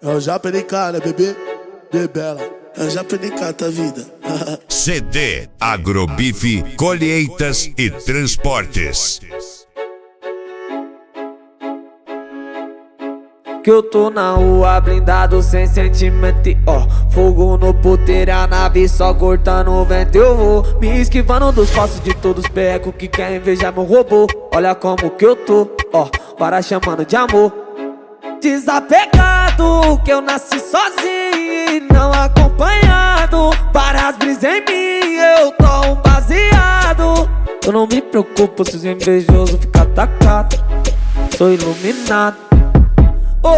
É o Japenica, né, bebê? Bebela. É o Japenica, tá vida. CD Agrobife Colheitas e Transportes. Que eu tô na rua blindado sem sentimento, ó. Fogo no puteiro, a nave só cortando o vento. Eu vou me esquivando dos passos de todos os pecos que querem invejar meu robô. Olha como que eu tô, ó, para chamando de amor. Desapegado, que eu nasci sozinho e não acompanhado. Várias brisas em mim, eu tô um baseado. Eu não me preocupo se os invejosos ficam atacados. Sou iluminado. Oh,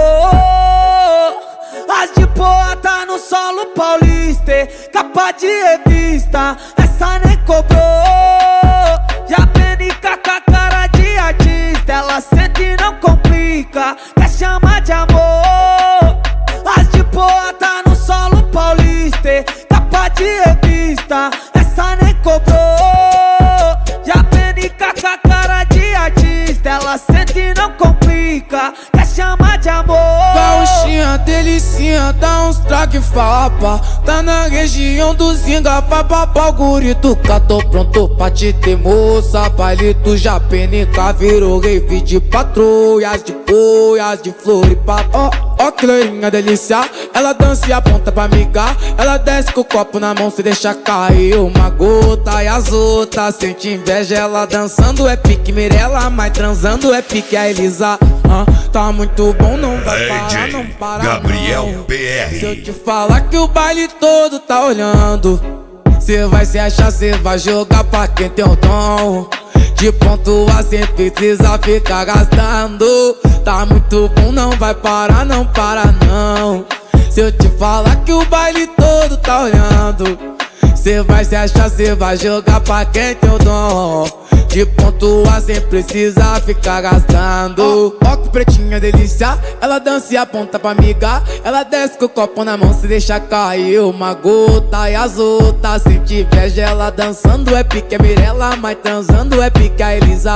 as de boa tá no solo paulista, capa de revista, essa nem cobrou. Já Penica com a cara de artista, ela sente e não complica, quer chamar de amor. As de boa tá no solo paulista, capa de revista, essa nem cobrou. Já Penica com a cara de artista, ela sente e não complica, quer chamar de amor. Gauchinha, delicinha, dá uns traque fapa. Tá na região do Zinga, papapá, o gurito. Tô pronto pra te ter, moça. Palito já Penica virou rave de patrulhas, de boias, de floripapo. Ó que loirinha delícia, ela dança e aponta pra amiga. Ela desce com o copo na mão, se deixa cair uma gota. E as outras sente inveja, ela dançando é pique Mirella, mas transando é pique a Elisa. Tá muito bom, não vai parar, não para Gabriel não. PR. Se eu te falar que o baile todo tá olhando, cê vai se achar, cê vai jogar pra quem tem o dom de pontuar sem precisa ficar gastando. Tá muito bom, não vai parar, não para não. Se eu te falar que o baile todo tá olhando, cê vai se achar, cê vai jogar pra quem tem o dom de pontuar sem precisar ficar gastando. Ó que pretinha delícia, ela dança e aponta pra amiga. Ela desce com o copo na mão, se deixa cair uma gota. E as outras sente inveja, ela dançando é pique a Mirella, mas transando é pique a Elisa.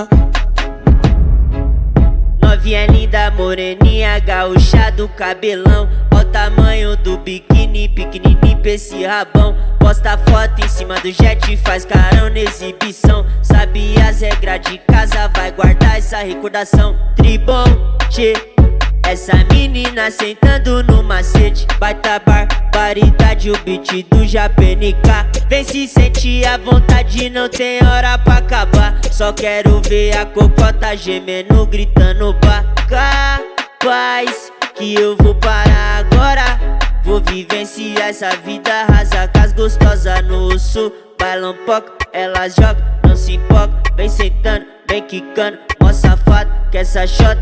Novinha linda, moreninha, gaúcha do cabelão. Ó o tamanho do biquíni, pequenininho pra esse rabão. Posta foto em cima do jet, faz carão na exibição. Sabe as regras de casa, vai guardar essa recordação. Tribom, tchê, essa menina sentando no macete. Baita barbaridade, o beat do Japenica. Vem se sentir à vontade, não tem hora pra acabar. Só quero ver a cocota gemendo, gritando pra capaz que eu vou parar agora. Vou vivenciar essa vida rasa com as gostosas no sul. Bailam pouco, elas jogam, não se empolga. Vem sentando, vem quicando, mó safado que essa shot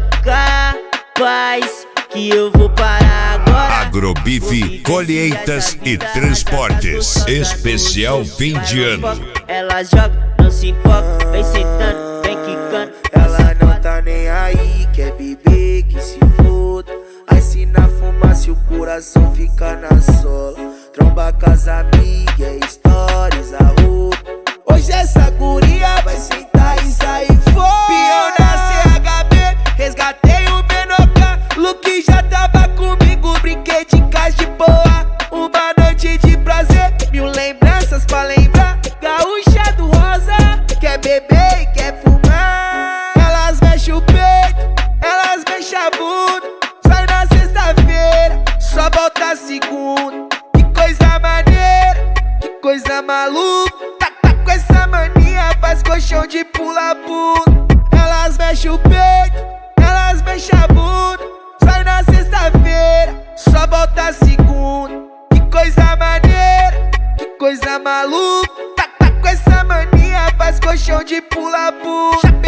capaz que eu vou parar agora. Agrobife Colheitas e Transportes. Especial fim de ano. Elas jogam, não se empolga. Vem sentando, vem quicando. Ela não tá nem aí, quer beber, que se foda. Aí se na fumaça o coração fica na sola. Tromba com as amigas, stories, a roupa. Hoje essa guria vai sentar e sair fora. Pião na CHB, resgatei o Benoca. Luke já tava comigo, brinquei de casa de boa. Uma noite de prazer, 1000 lembranças pra lembrar. Gaúcha do rosa, quer beber e quer fumar. Elas mexem o peito, elas mexem a bunda. Sai na sexta-feira, só volta segunda. Que coisa maneira, que coisa maluca. Tá com essa mania, faz colchão de pula-pula. Elas mexem o peito, elas mexem a bunda. Sai na sexta-feira, só volta segunda. Que coisa maneira, que coisa maluca. Tá com essa mania, faz colchão de pula-pula.